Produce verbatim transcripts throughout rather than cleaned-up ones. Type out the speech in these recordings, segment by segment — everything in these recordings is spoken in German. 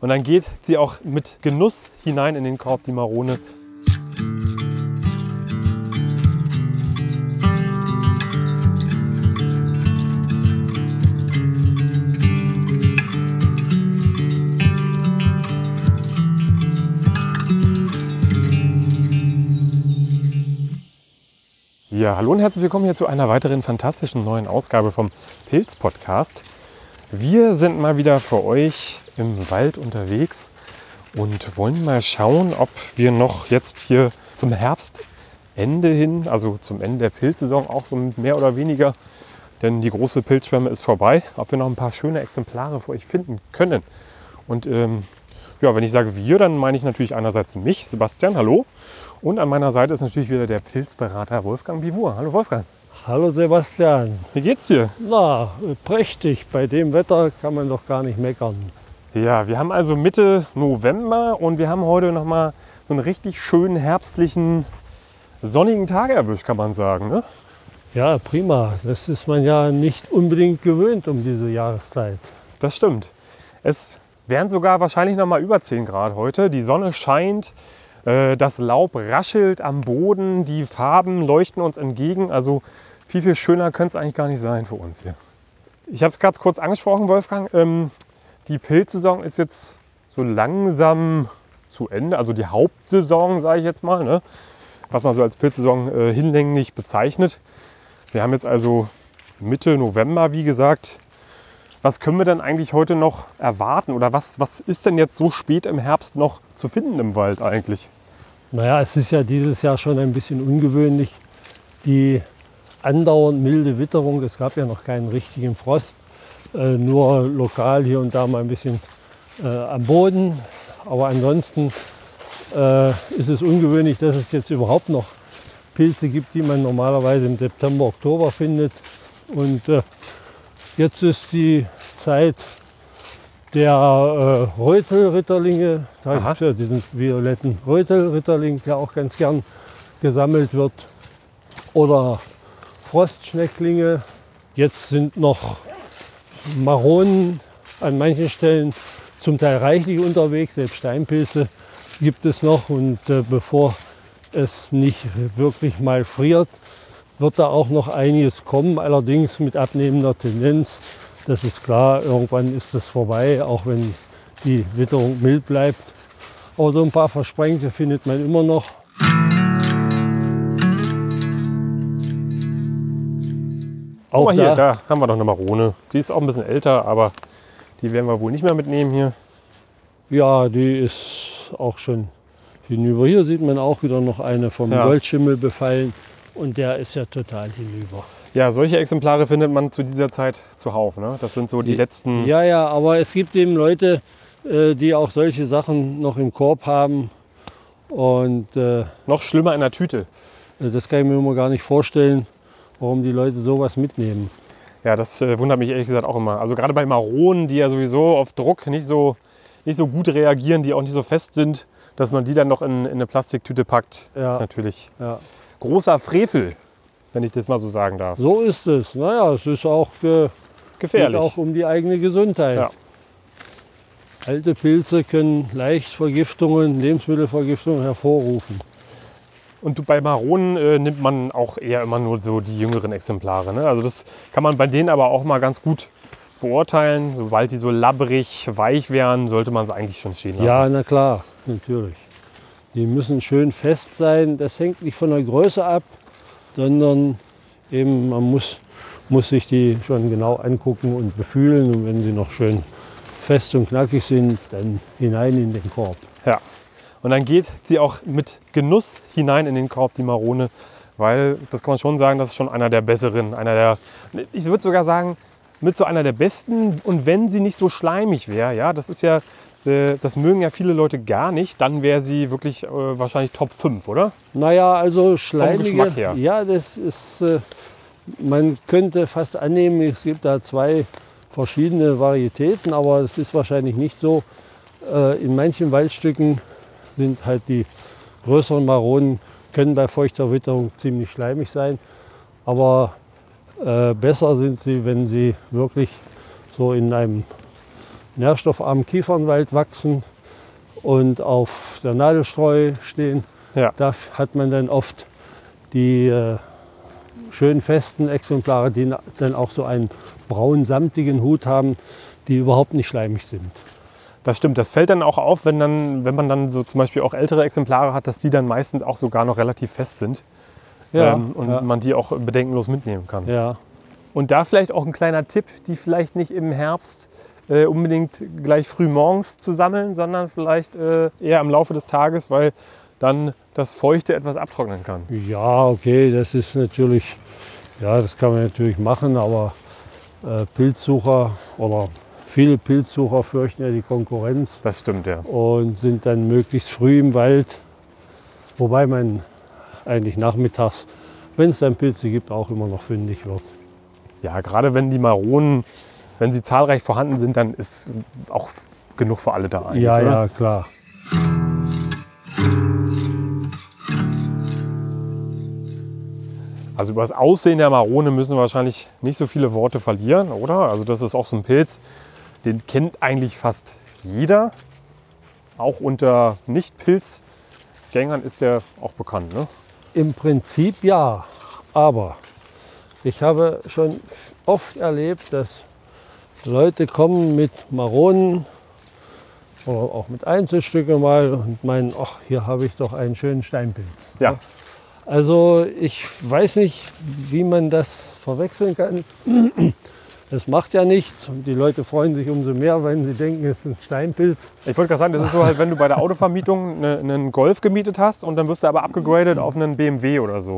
Und dann geht sie auch mit Genuss hinein in den Korb, die Marone. Ja, hallo und herzlich willkommen hier zu einer weiteren fantastischen neuen Ausgabe vom Pilz-Podcast. Wir sind mal wieder für euch im Wald unterwegs und wollen mal schauen, ob wir noch jetzt hier zum Herbstende hin, also zum Ende der Pilzsaison auch so mehr oder weniger, denn die große Pilzschwemme ist vorbei, ob wir noch ein paar schöne Exemplare für euch finden können. Und ähm, ja, wenn ich sage wir, dann meine ich natürlich einerseits mich, Sebastian, hallo. Und an meiner Seite ist natürlich wieder der Pilzberater Wolfgang Bivur. Hallo Wolfgang. Hallo Sebastian. Wie geht's dir? Na, prächtig. Bei dem Wetter kann man doch gar nicht meckern. Ja, wir haben also Mitte November und wir haben heute noch mal so einen richtig schönen herbstlichen, sonnigen Tag erwischt, kann man sagen, ne? Ja, prima. Das ist man ja nicht unbedingt gewöhnt um diese Jahreszeit. Das stimmt. Es wären sogar wahrscheinlich noch mal über zehn Grad heute. Die Sonne scheint. Das Laub raschelt am Boden, die Farben leuchten uns entgegen. Also viel, viel schöner könnte es eigentlich gar nicht sein für uns hier. Ich habe es gerade kurz angesprochen, Wolfgang. Ähm, die Pilzsaison ist jetzt so langsam zu Ende. Also die Hauptsaison, sage ich jetzt mal, ne? Was man so als Pilzsaison äh, hinlänglich bezeichnet. Wir haben jetzt also Mitte November, wie gesagt. Was können wir denn eigentlich heute noch erwarten? Oder was, was ist denn jetzt so spät im Herbst noch zu finden im Wald eigentlich? Naja, es ist ja dieses Jahr schon ein bisschen ungewöhnlich. Die andauernd milde Witterung, es gab ja noch keinen richtigen Frost. Äh, nur lokal hier und da mal ein bisschen äh, am Boden. Aber ansonsten äh, ist es ungewöhnlich, dass es jetzt überhaupt noch Pilze gibt, die man normalerweise im September, Oktober findet. Und äh, jetzt ist die Zeit der äh, Reutelritterlinge. Da gibt es ja diesen violetten Reutelritterling, der auch ganz gern gesammelt wird. Oder Frostschnecklinge. Jetzt sind noch Maronen an manchen Stellen zum Teil reichlich unterwegs. Selbst Steinpilze gibt es noch. Und äh, bevor es nicht wirklich mal friert, wird da auch noch einiges kommen, allerdings mit abnehmender Tendenz. Das ist klar, irgendwann ist das vorbei, auch wenn die Witterung mild bleibt. Aber so ein paar Versprengte findet man immer noch. Auch mal hier, da, da haben wir doch eine Marone. Die ist auch ein bisschen älter, aber die werden wir wohl nicht mehr mitnehmen hier. Ja, die ist auch schon hinüber. Hier sieht man auch wieder noch eine vom Ja. Goldschimmel befallen. Und der ist ja total hinüber. Ja, solche Exemplare findet man zu dieser Zeit zuhauf. Ne? Das sind so die letzten. Ja, ja, aber es gibt eben Leute, äh, die auch solche Sachen noch im Korb haben. Und äh, Noch schlimmer in der Tüte. das kann ich mir immer gar nicht vorstellen, warum die Leute sowas mitnehmen. Ja, das äh, wundert mich ehrlich gesagt auch immer. Also gerade bei Maronen, die ja sowieso auf Druck nicht so, nicht so gut reagieren, die auch nicht so fest sind, dass man die dann noch in, in eine Plastiktüte packt, Ja. ist natürlich Ja. großer Frevel, wenn ich das mal so sagen darf. So ist es. Naja, es ist auch, äh, Gefährlich. geht auch um die eigene Gesundheit. Ja. Alte Pilze können leicht Vergiftungen, Lebensmittelvergiftungen hervorrufen. Und du, bei Maronen äh, nimmt man auch eher immer nur so die jüngeren Exemplare. Ne? Also das kann man bei denen aber auch mal ganz gut beurteilen. Sobald die so labbrig, weich wären, sollte man es eigentlich schon stehen lassen. Ja, na klar, natürlich. Die müssen schön fest sein. Das hängt nicht von der Größe ab, sondern eben man muss, muss sich die schon genau angucken und befühlen. Und wenn sie noch schön fest und knackig sind, dann hinein in den Korb. Ja. Und dann geht sie auch mit Genuss hinein in den Korb, die Marone. Weil, das kann man schon sagen, das ist schon einer der besseren. Einer der, ich würde sogar sagen, mit so einer der besten. Und wenn sie nicht so schleimig wäre, ja, das ist ja, äh, das mögen ja viele Leute gar nicht, dann wäre sie wirklich äh, wahrscheinlich Top fünf, oder? Naja, also Geschmack schleimige, her. ja, das ist, äh, man könnte fast annehmen, es gibt da zwei verschiedene Varietäten, aber es ist wahrscheinlich nicht so. Äh, in manchen Waldstücken sind halt die größeren Maronen, können bei feuchter Witterung ziemlich schleimig sein, aber äh, besser sind sie, wenn sie wirklich so in einem nährstoffarmen Kiefernwald wachsen und auf der Nadelstreu stehen. Ja. Da hat man dann oft die äh, schön festen Exemplare, die dann auch so einen braun-samtigen Hut haben, die überhaupt nicht schleimig sind. Das stimmt, das fällt dann auch auf, wenn, dann, wenn man dann so zum Beispiel auch ältere Exemplare hat, dass die dann meistens auch sogar noch relativ fest sind. Ja, ähm, und ja. man die auch bedenkenlos mitnehmen kann. Ja. Und da vielleicht auch ein kleiner Tipp, die vielleicht nicht im Herbst äh, unbedingt gleich früh morgens zu sammeln, sondern vielleicht äh, eher im Laufe des Tages, weil dann das Feuchte etwas abtrocknen kann. Ja, okay, das ist natürlich, ja, das kann man natürlich machen, aber äh, Pilzsucher oder viele Pilzsucher fürchten ja die Konkurrenz Das stimmt, ja. und sind dann möglichst früh im Wald, wobei man eigentlich nachmittags, wenn es dann Pilze gibt, auch immer noch fündig wird. Ja, gerade wenn die Maronen, wenn sie zahlreich vorhanden sind, dann ist auch genug für alle da eigentlich, Ja, oder? ja, klar. Also über das Aussehen der Marone müssen wir wahrscheinlich nicht so viele Worte verlieren, oder? Also das ist auch so ein Pilz, den kennt eigentlich fast jeder. Auch unter Nicht-Pilzgängern ist der auch bekannt, ne? Im Prinzip ja, aber ich habe schon oft erlebt, dass Leute kommen mit Maronen oder auch mit Einzelstücken mal und meinen, ach, hier habe ich doch einen schönen Steinpilz. Ja. Also ich weiß nicht, wie man das verwechseln kann. Das macht ja nichts und die Leute freuen sich umso mehr, wenn sie denken, es ist ein Steinpilz. Ich wollte gerade sagen, das ist so halt, wenn du bei der Autovermietung eine, einen Golf gemietet hast und dann wirst du aber abgegradet auf einen B M W oder so.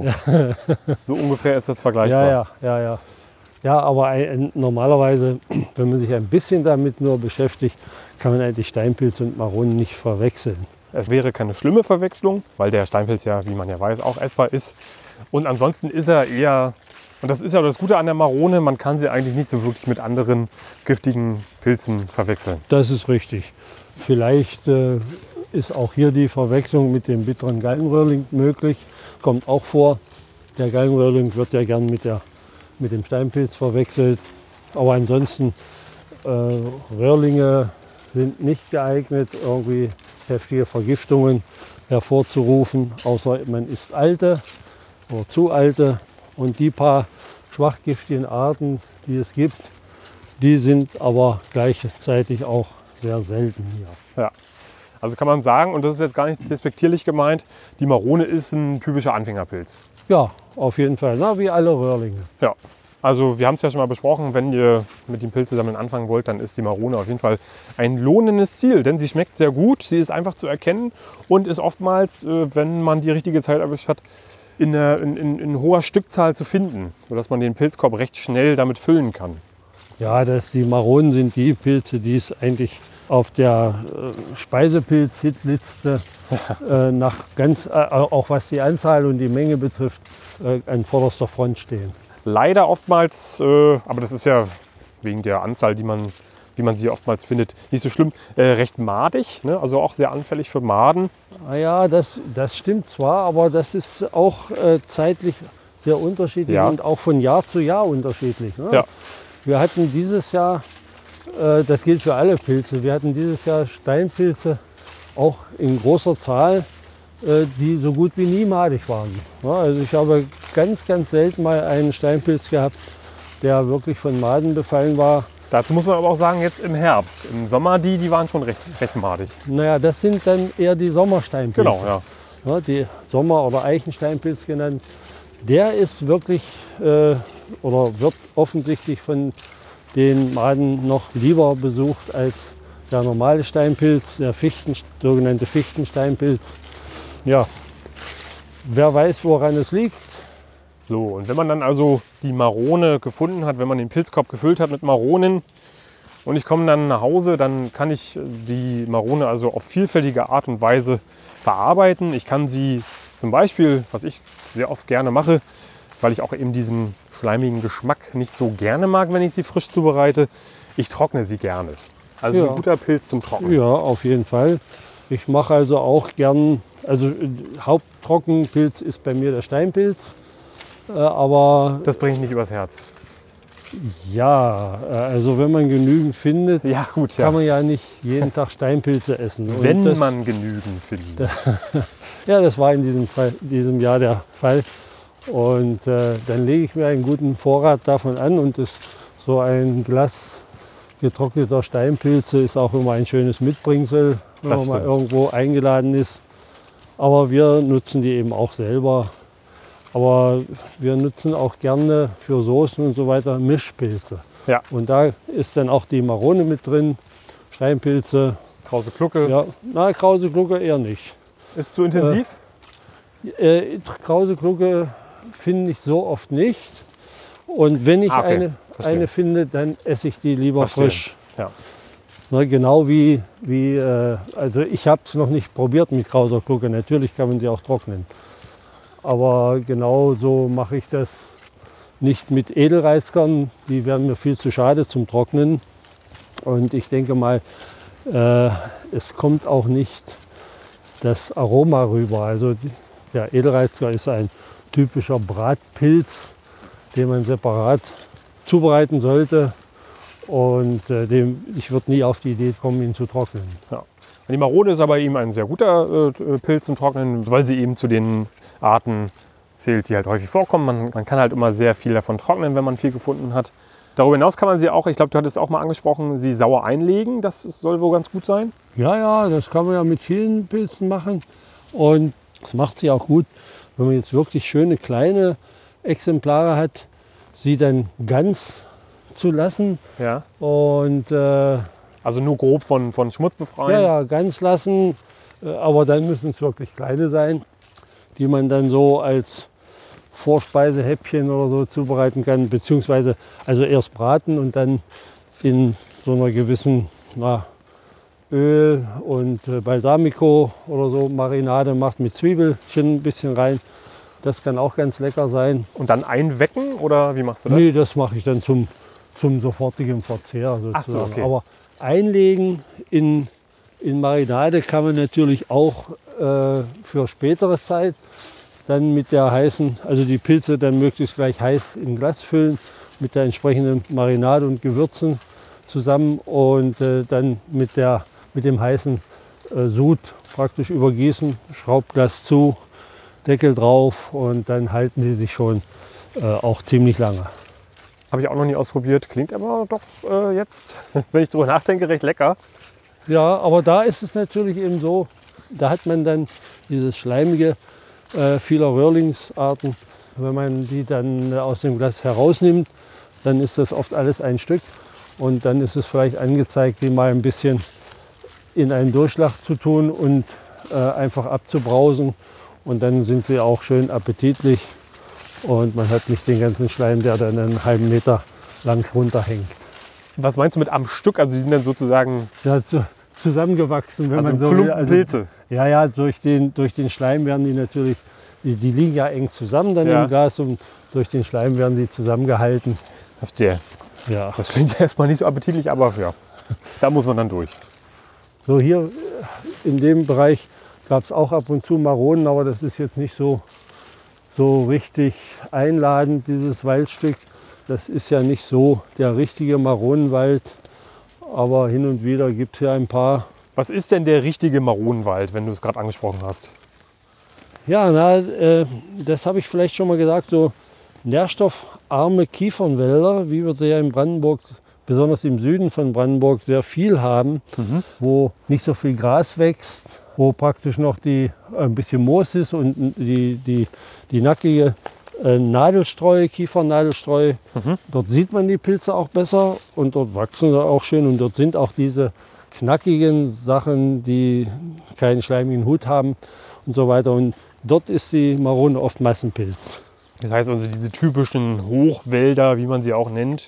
So ungefähr ist das vergleichbar. Ja, ja, ja, ja. Ja, aber ein, normalerweise, wenn man sich ein bisschen damit nur beschäftigt, kann man eigentlich Steinpilz und Maronen nicht verwechseln. Es wäre keine schlimme Verwechslung, weil der Steinpilz ja, wie man ja weiß, auch essbar ist. Und ansonsten ist er eher, und das ist ja das Gute an der Marone, man kann sie eigentlich nicht so wirklich mit anderen giftigen Pilzen verwechseln. Das ist richtig. Vielleicht äh, ist auch hier die Verwechslung mit dem bitteren Galgenröhrling möglich. Kommt auch vor. Der Galgenröhrling wird ja gern mit, der, mit dem Steinpilz verwechselt. Aber ansonsten, äh, Röhrlinge sind nicht geeignet, irgendwie heftige Vergiftungen hervorzurufen, außer man isst alte oder zu alte. Und die paar schwachgiftigen Arten, die es gibt, die sind aber gleichzeitig auch sehr selten hier. Ja. Also kann man sagen, und das ist jetzt gar nicht despektierlich gemeint, die Marone ist ein typischer Anfängerpilz. Ja, auf jeden Fall, na, wie alle Röhrlinge. Ja. Also wir haben es ja schon mal besprochen, wenn ihr mit dem Pilzesammeln anfangen wollt, dann ist die Marone auf jeden Fall ein lohnendes Ziel, denn sie schmeckt sehr gut, sie ist einfach zu erkennen und ist oftmals, wenn man die richtige Zeit erwischt hat, in, in, in, in hoher Stückzahl zu finden, sodass man den Pilzkorb recht schnell damit füllen kann. Ja, das, die Maronen sind die Pilze, die es eigentlich auf der äh, Speisepilz-Hitliste äh, nach ganz, äh, auch was die Anzahl und die Menge betrifft, äh, an vorderster Front stehen. Leider oftmals, äh, aber das ist ja wegen der Anzahl, die man, wie man sie oftmals findet, nicht so schlimm, äh, recht madig, ne? Also auch sehr anfällig für Maden. Ah ja, das, das stimmt zwar, aber das ist auch äh, zeitlich sehr unterschiedlich Ja. und auch von Jahr zu Jahr unterschiedlich. Ne? Ja. Wir hatten dieses Jahr, äh, das gilt für alle Pilze, wir hatten dieses Jahr Steinpilze auch in großer Zahl, äh, die so gut wie nie madig waren. Ja, also ich habe ganz, ganz selten mal einen Steinpilz gehabt, der wirklich von Maden befallen war. Dazu muss man aber auch sagen, jetzt im Herbst, im Sommer, die, die waren schon recht, recht madig. Naja, das sind dann eher die Sommersteinpilze. Genau, ja. Ja, die Sommer- oder Eichensteinpilz genannt. Der ist wirklich äh, oder wird offensichtlich von den Maden noch lieber besucht als der normale Steinpilz, der Fichten, sogenannte Fichtensteinpilz. Ja, wer weiß, woran es liegt. So, und wenn man dann also die Marone gefunden hat, wenn man den Pilzkorb gefüllt hat mit Maronen und ich komme dann nach Hause, dann kann ich die Marone also auf vielfältige Art und Weise verarbeiten. Ich kann sie zum Beispiel, was ich sehr oft gerne mache, weil ich auch eben diesen schleimigen Geschmack nicht so gerne mag, wenn ich sie frisch zubereite, ich trockne sie gerne. Also Ja. ein guter Pilz zum Trocknen. Ja, auf jeden Fall. Ich mache also auch gern, also äh, Haupttrockenpilz ist bei mir der Steinpilz, äh, aber Das bringt nicht übers Herz. Ja, äh, also wenn man genügend findet, Ja, gut, ja. kann man ja nicht jeden Tag Steinpilze essen. Und Wenn das, man genügend findet. Ja, das war in diesem, Fall, diesem Jahr der Fall. Und äh, dann lege ich mir einen guten Vorrat davon an und das, so ein Glas getrockneter Steinpilze ist auch immer ein schönes Mitbringsel, wenn Das man mal stimmt. irgendwo eingeladen ist. Aber wir nutzen die eben auch selber. Aber wir nutzen auch gerne für Soßen und so weiter Mischpilze. Ja. Und da ist dann auch die Marone mit drin, Steinpilze. Krause Glucke. Ja, na, Krause Glucke eher nicht. Ist zu intensiv? Äh, Krause Glucke finde ich so oft nicht. Und wenn ich Ah, okay. eine, Verstehe. eine finde, dann esse ich die lieber Verstehe. frisch. Ja. Ne, genau wie, wie äh, also ich habe es noch nicht probiert mit Krauser Glucke. Natürlich kann man sie auch trocknen. Aber genau so mache ich das nicht mit Edelreiskernen. Die wären mir viel zu schade zum Trocknen. Und ich denke mal, äh, es kommt auch nicht das Aroma rüber. Also die- der Edelreisker ist ein typischer Bratpilz, den man separat zubereiten sollte. Und äh, dem, ich würde nie auf die Idee kommen, ihn zu trocknen. Die Marone ist aber eben ein sehr guter äh, Pilz zum Trocknen, weil sie eben zu den Arten zählt, die halt häufig vorkommen. Man, man kann halt immer sehr viel davon trocknen, wenn man viel gefunden hat. Darüber hinaus kann man sie auch, ich glaube, du hattest auch mal angesprochen, sie sauer einlegen. Das ist, soll wohl ganz gut sein. Ja, ja, das kann man ja mit vielen Pilzen machen. Und das macht sie auch gut, wenn man jetzt wirklich schöne kleine Exemplare hat, sie dann ganz zu lassen. Ja. Und äh, Also nur grob von, von Schmutz befreien. ja, ja, ganz lassen. Äh, Aber dann müssen es wirklich kleine sein, die man dann so als Vorspeisehäppchen oder so zubereiten kann. Beziehungsweise also erst braten und dann in so einer gewissen na, Öl und äh, Balsamico oder so Marinade macht mit Zwiebelchen ein bisschen rein. Das kann auch ganz lecker sein. Und dann einwecken oder wie machst du das? Nee, das mache ich dann zum, zum sofortigen Verzehr sozusagen. Ach so, okay. Aber einlegen in, in Marinade kann man natürlich auch äh, für spätere Zeit. Dann mit der heißen, also die Pilze dann möglichst gleich heiß in Glas füllen mit der entsprechenden Marinade und Gewürzen zusammen und äh, dann mit, der, mit dem heißen äh, Sud praktisch übergießen, Schraubglas zu, Deckel drauf und dann halten sie sich schon äh, auch ziemlich lange. Habe ich auch noch nie ausprobiert. Klingt aber doch äh, jetzt, wenn ich drüber nachdenke, recht lecker. Ja, aber da ist es natürlich eben so, da hat man dann dieses schleimige äh, vieler Röhrlingsarten. Wenn man die dann äh, aus dem Glas herausnimmt, dann ist das oft alles ein Stück. Und dann ist es vielleicht angezeigt, die mal ein bisschen in einen Durchschlag zu tun und äh, einfach abzubrausen. Und dann sind sie auch schön appetitlich. Und man hat nicht den ganzen Schleim, der dann einen halben Meter lang runterhängt. Was meinst du mit am Stück? Also die sind dann sozusagen Ja, zu, zusammengewachsen, wenn also man so will. Klumpen Pilze. Ja, ja, durch den, durch den Schleim werden die natürlich, die, die liegen ja eng zusammen dann Ja. im Glas und durch den Schleim werden die zusammengehalten. Verstehe. Ja. Das klingt ja erstmal nicht so appetitlich, aber ja, da muss man dann durch. So hier in dem Bereich gab es auch ab und zu Maronen, aber das ist jetzt nicht so, so richtig einladend, dieses Waldstück. Das ist ja nicht so der richtige Maronenwald, aber hin und wieder gibt es ja ein paar. Was ist denn der richtige Maronenwald, wenn du es gerade angesprochen hast? Ja, na, äh, das habe ich vielleicht schon mal gesagt, so nährstoffarme Kiefernwälder, wie wir sie ja in Brandenburg, besonders im Süden von Brandenburg, sehr viel haben, Mhm. wo nicht so viel Gras wächst, wo praktisch noch die, ein bisschen Moos ist und die, die, die nackige äh, Nadelstreu, Kiefernadelstreu. Mhm. Dort sieht man die Pilze auch besser und dort wachsen sie auch schön und dort sind auch diese knackigen Sachen, die keinen schleimigen Hut haben und so weiter. Und dort ist die Marone oft Massenpilz. Das heißt also diese typischen Hochwälder, wie man sie auch nennt,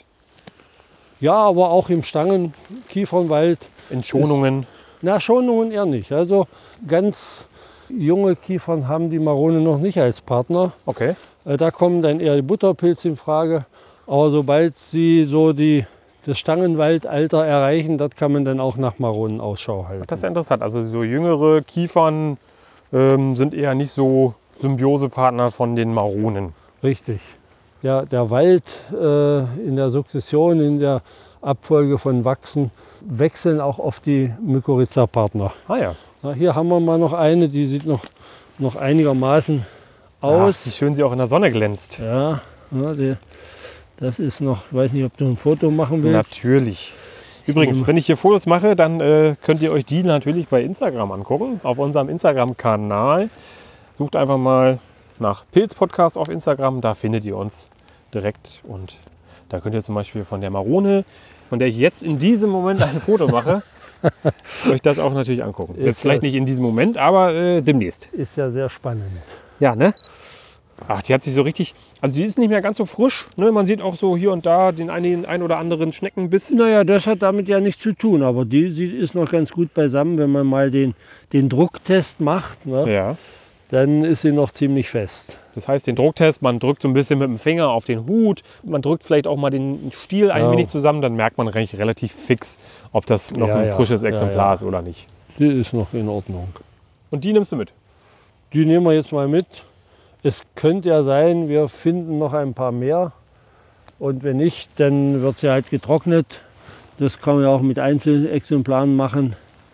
Ja, aber auch im Stangenkiefernwald. in Schonungen. Na, Schonungen eher nicht. Also ganz junge Kiefern haben die Marone noch nicht als Partner. Okay. Äh, Da kommen dann eher die Butterpilze in Frage. Aber sobald sie so die, das Stangenwaldalter erreichen, dort kann man dann auch nach Maronen Ausschau halten. Das ist ja interessant. Also so jüngere Kiefern ähm, sind eher nicht so Symbiosepartner von den Maronen. Richtig. ja, der Wald äh, in der Sukzession, in der Abfolge von Wachsen, wechseln auch oft die Mykorrhiza-Partner. Ah ja. Ja, hier haben wir mal noch eine, die sieht noch, noch einigermaßen aus. Ach, wie schön sie auch in der Sonne glänzt. Ja, ja die, das ist noch, ich weiß nicht, ob du ein Foto machen willst. Natürlich. Übrigens, wenn ich hier Fotos mache, dann äh, könnt ihr euch die natürlich bei Instagram angucken. Auf unserem Instagram-Kanal. Sucht einfach mal nach Pilz-Podcast auf Instagram. Da findet ihr uns direkt. Und da könnt ihr zum Beispiel von der Marone, von der ich jetzt in diesem Moment ein Foto mache, euch das auch natürlich angucken. Ist Jetzt vielleicht ja, nicht in diesem Moment, aber äh, demnächst. Ist ja sehr spannend. Ja, ne? Ach, die hat sich so richtig, also die ist nicht mehr ganz so frisch. Ne? Man sieht auch so hier und da den einen, ein oder anderen Schneckenbiss. Naja, das hat damit ja nichts zu tun, aber die, die ist noch ganz gut beisammen, wenn man mal den, den Drucktest macht. Ne? Ja. Dann ist sie noch ziemlich fest. Das heißt, den Drucktest, man drückt so ein bisschen mit dem Finger auf den Hut, man drückt vielleicht auch mal den Stiel ein Ja. wenig zusammen, dann merkt man recht, relativ fix, ob das noch Ja, ein ja. frisches Ja, Exemplar ja. ist oder nicht. Die ist noch in Ordnung. Und die nimmst du mit? Die nehmen wir jetzt mal mit. Es könnte ja sein, wir finden noch ein paar mehr. Und wenn nicht, dann wird sie halt getrocknet. Das kann man ja auch mit Einzelexemplaren machen.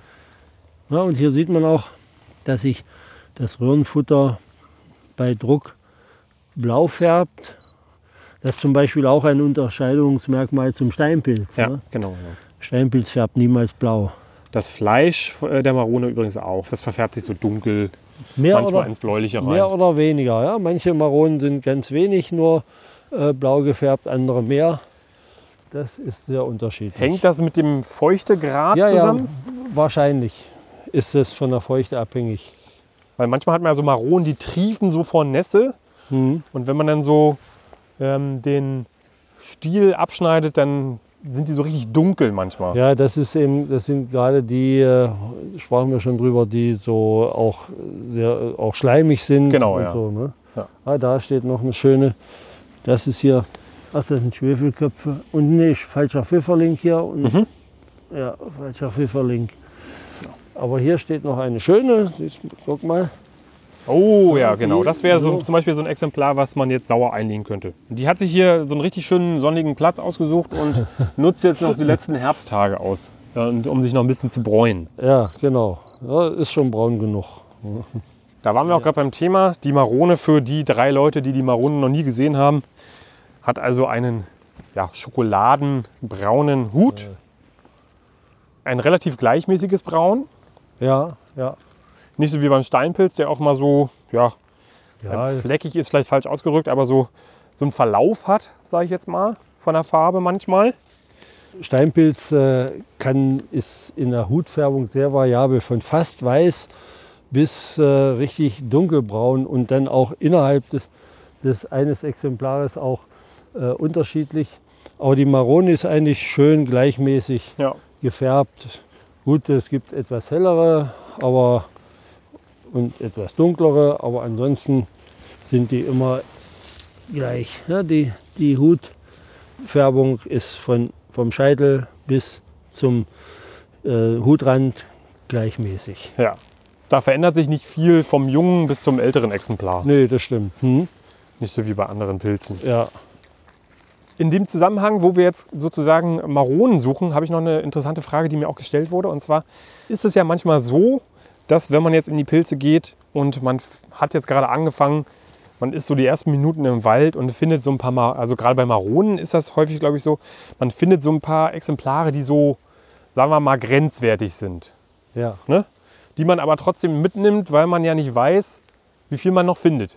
Ja, und hier sieht man auch, dass sich das Röhrenfutter bei Druck blau färbt. Das ist zum Beispiel auch ein Unterscheidungsmerkmal zum Steinpilz. Ja, Ne? genau. Ja. Steinpilz färbt niemals blau. Das Fleisch äh, der Marone übrigens auch. Das verfärbt sich so dunkel, Mehr manchmal oder, ins Bläuliche rein. mehr oder weniger. Ja? Manche Maronen sind ganz wenig nur äh, blau gefärbt, andere mehr. Das ist sehr unterschiedlich. Hängt das mit dem Feuchtegrad ja, zusammen? Ja, wahrscheinlich ist es von der Feuchte abhängig. Weil manchmal hat man ja so Maronen, die triefen so vor Nässe. Mhm. Und wenn man dann so ähm, den Stiel abschneidet, dann sind die so richtig dunkel manchmal. Ja, das ist eben, das sind gerade die, äh, sprachen wir schon drüber, die so auch sehr auch schleimig sind. Genau, und ja. so, ne? Ja. Ah, da steht noch eine schöne. Das ist hier, ach, das sind Schwefelköpfe. Und nee, falscher Pfifferling hier. Und, Mhm. Ja, falscher Pfifferling. Aber hier steht noch eine schöne. Guck mal. Oh ja, genau. Das wäre so, So. zum Beispiel so ein Exemplar, was man jetzt sauer einlegen könnte. Die hat sich hier so einen richtig schönen sonnigen Platz ausgesucht und nutzt jetzt noch die letzten Herbsttage aus, ja, und, um sich noch ein bisschen zu bräunen. Ja, genau. Ja, ist schon braun genug. Da waren wir auch gerade beim Thema. Die Marone, für die drei Leute, die die Maronen noch nie gesehen haben, hat also einen ja, schokoladenbraunen Hut. Ein relativ gleichmäßiges Braun. Ja, ja. Nicht so wie beim Steinpilz, der auch mal so, ja, Ja, fleckig ist, vielleicht falsch ausgedrückt, aber so, so einen Verlauf hat, sage ich jetzt mal, von der Farbe manchmal. Steinpilz äh, kann, ist in der Hutfärbung sehr variabel, von fast weiß bis äh, richtig dunkelbraun und dann auch innerhalb des, des eines Exemplares auch äh, unterschiedlich. Aber die Marone ist eigentlich schön gleichmäßig Ja. gefärbt. Gut, es gibt etwas hellere, aber und etwas dunklere, aber ansonsten sind die immer gleich. Ja, die, die Hutfärbung ist von, vom Scheitel bis zum äh, Hutrand gleichmäßig. Ja. Da verändert sich nicht viel vom jungen bis zum älteren Exemplar. Nee, das stimmt. Hm? Nicht so wie bei anderen Pilzen. Ja. In dem Zusammenhang, wo wir jetzt sozusagen Maronen suchen, habe ich noch eine interessante Frage, die mir auch gestellt wurde. Und zwar ist es ja manchmal so, dass wenn man jetzt in die Pilze geht und man f- hat jetzt gerade angefangen, man ist so die ersten Minuten im Wald und findet so ein paar, Ma- also gerade bei Maronen ist das häufig, glaube ich, so, man findet so ein paar Exemplare, die so, sagen wir mal, grenzwertig sind. Ja. Ne? Die man aber trotzdem mitnimmt, weil man ja nicht weiß, wie viel man noch findet.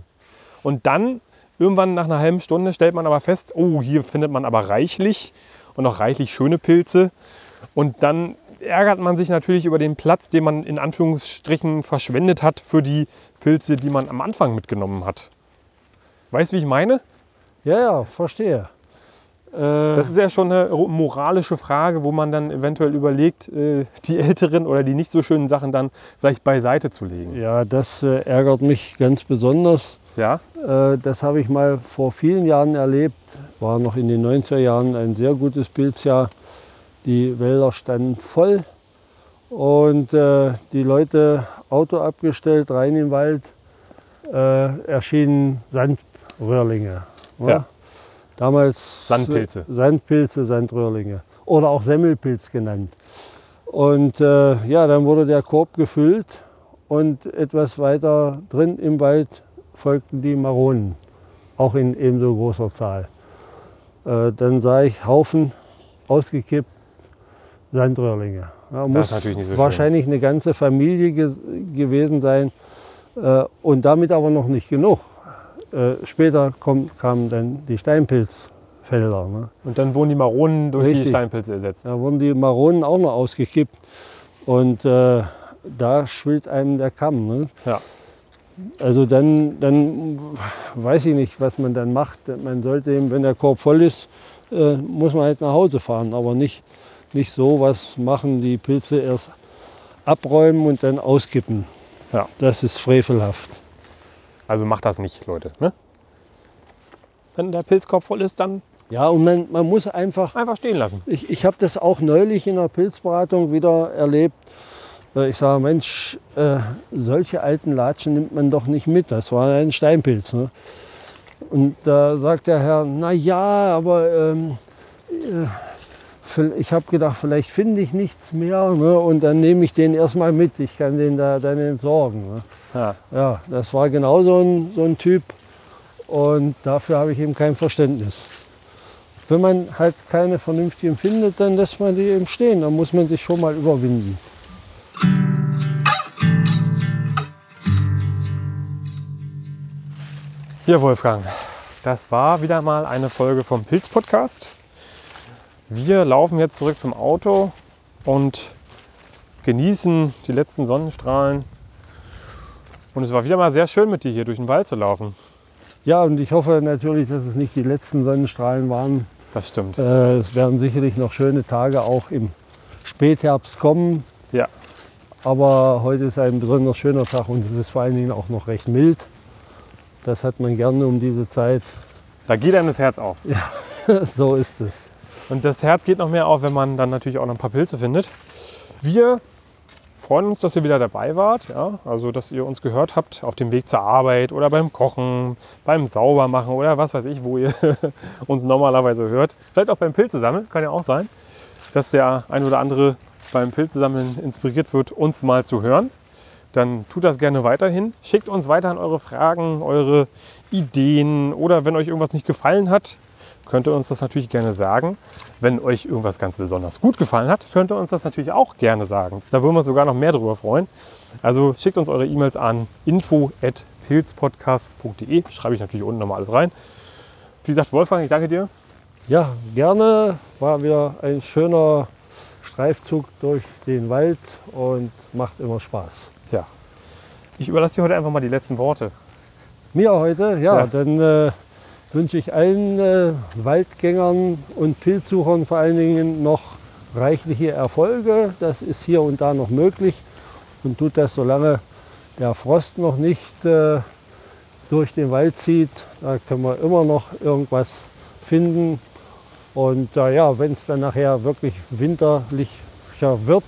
Und dann, irgendwann nach einer halben Stunde, stellt man aber fest, oh, hier findet man aber reichlich und auch reichlich schöne Pilze. Und dann ärgert man sich natürlich über den Platz, den man in Anführungsstrichen verschwendet hat für die Pilze, die man am Anfang mitgenommen hat. Weißt du, wie ich meine? Ja, ja, verstehe. Äh, Das ist ja schon eine moralische Frage, wo man dann eventuell überlegt, äh, die älteren oder die nicht so schönen Sachen dann vielleicht beiseite zu legen. ja, das äh, ärgert mich ganz besonders. Ja? Äh, das habe ich mal vor vielen Jahren erlebt. War noch in den neunziger Jahren ein sehr gutes Pilzjahr. Die Wälder standen voll und äh, die Leute Auto abgestellt, rein in den Wald, äh, erschienen Sandröhrlinge. Ne? Ja. Damals Sandpilze. Sandpilze, Sandröhrlinge oder auch Semmelpilz genannt. Und äh, ja, dann wurde der Korb gefüllt und etwas weiter drin im Wald folgten die Maronen, auch in ebenso großer Zahl. Äh, dann sah ich Haufen ausgekippt Sandröhrlinge. Ja, muss natürlich nicht so wahrscheinlich eine ganze Familie ge gewesen sein äh, und damit aber noch nicht genug. Äh, später kommt, kamen dann die Steinpilzfelder. Ne? Und dann wurden die Maronen durch Richtig. die Steinpilze ersetzt. Da wurden die Maronen auch noch ausgekippt und äh, da schwillt einem der Kamm. Ne? Ja. Also dann, dann weiß ich nicht, was man dann macht. Man sollte eben, wenn der Korb voll ist, äh, muss man halt nach Hause fahren, aber nicht, nicht so was machen, die Pilze erst abräumen und dann auskippen. Ja. Das ist frevelhaft. Also macht das nicht, Leute. Ne? Wenn der Pilzkorb voll ist, dann Ja, und man, man muss einfach, einfach stehen lassen. ich, ich habe das auch neulich in der Pilzberatung wieder erlebt. Äh, Ich sage, Mensch, äh, solche alten Latschen nimmt man doch nicht mit. Das war ein Steinpilz. Ne? Und da sagt der Herr, na ja, aber ähm, äh, ich habe gedacht, vielleicht finde ich nichts mehr. Ne? Und dann nehme ich den erstmal mit. Ich kann den da dann entsorgen. Ne? Ja. Ja, das war genau so ein, so ein Typ. Und dafür habe ich eben kein Verständnis. Wenn man halt keine vernünftigen findet, dann lässt man die eben stehen. Dann muss man sich schon mal überwinden. Ja, Wolfgang, das war wieder mal eine Folge vom Pilz-Podcast. Wir laufen jetzt zurück zum Auto und genießen die letzten Sonnenstrahlen. Und es war wieder mal sehr schön, mit dir hier durch den Wald zu laufen. Ja, und ich hoffe natürlich, dass es nicht die letzten Sonnenstrahlen waren. Das stimmt. Äh, es werden sicherlich noch schöne Tage auch im Spätherbst kommen. Ja. Aber heute ist ein besonders schöner Tag und es ist vor allen Dingen auch noch recht mild. Das hat man gerne um diese Zeit. Da geht einem das Herz auf. So ist es. Und das Herz geht noch mehr auf, wenn man dann natürlich auch noch ein paar Pilze findet. Wir freuen uns, dass ihr wieder dabei wart. Ja? Also, dass ihr uns gehört habt auf dem Weg zur Arbeit oder beim Kochen, beim Saubermachen oder was weiß ich, wo ihr uns normalerweise hört. Vielleicht auch beim Pilzesammeln, kann ja auch sein, dass der ein oder andere beim Pilzesammeln inspiriert wird, uns mal zu hören. Dann tut das gerne weiterhin. Schickt uns weiterhin eure Fragen, eure Ideen oder wenn euch irgendwas nicht gefallen hat, könnt ihr uns das natürlich gerne sagen. Wenn euch irgendwas ganz besonders gut gefallen hat, könnt ihr uns das natürlich auch gerne sagen. Da würden wir uns sogar noch mehr drüber freuen. Also schickt uns eure E-Mails an info at pilzpodcast punkt de. Schreibe ich natürlich unten nochmal alles rein. Wie gesagt, Wolfgang, ich danke dir. Ja, gerne. War wieder ein schöner Streifzug durch den Wald und macht immer Spaß. Ja. Ich überlasse dir heute einfach mal die letzten Worte. Mir heute, ja, Ja. dann äh, wünsche ich allen äh, Waldgängern und Pilzsuchern vor allen Dingen noch reichliche Erfolge. Das ist hier und da noch möglich und tut das, solange der Frost noch nicht äh, durch den Wald zieht. Da können wir immer noch irgendwas finden. Und äh, ja, wenn es dann nachher wirklich winterlicher wird,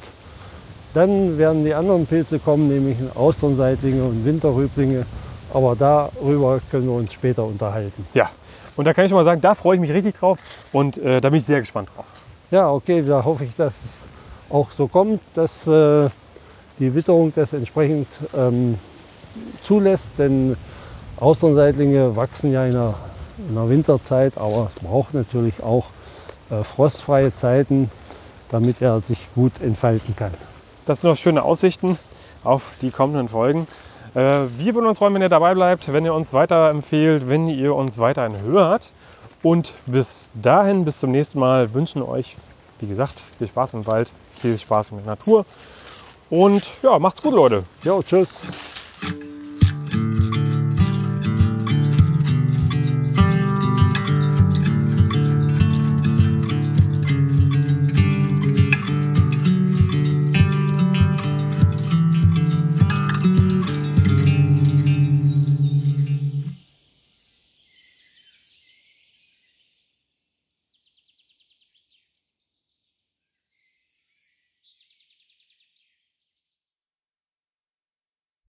dann werden die anderen Pilze kommen, nämlich Austernseitlinge und Winterrüblinge. Aber darüber können wir uns später unterhalten. Ja, und da kann ich schon mal sagen, da freue ich mich richtig drauf und äh, da bin ich sehr gespannt drauf. Ja, okay, da hoffe ich, dass es auch so kommt, dass äh, die Witterung das entsprechend ähm, zulässt. Denn Austernseitlinge wachsen ja in der, in der Winterzeit, aber es braucht natürlich auch äh, frostfreie Zeiten, damit er sich gut entfalten kann. Das sind noch schöne Aussichten auf die kommenden Folgen. Äh, wir würden uns freuen, wenn ihr dabei bleibt, wenn ihr uns weiterempfehlt, wenn ihr uns weiterhin hört. Und bis dahin, bis zum nächsten Mal, wünschen euch, wie gesagt, viel Spaß im Wald, viel Spaß in der Natur. Und ja, macht's gut, Leute. Jo, tschüss.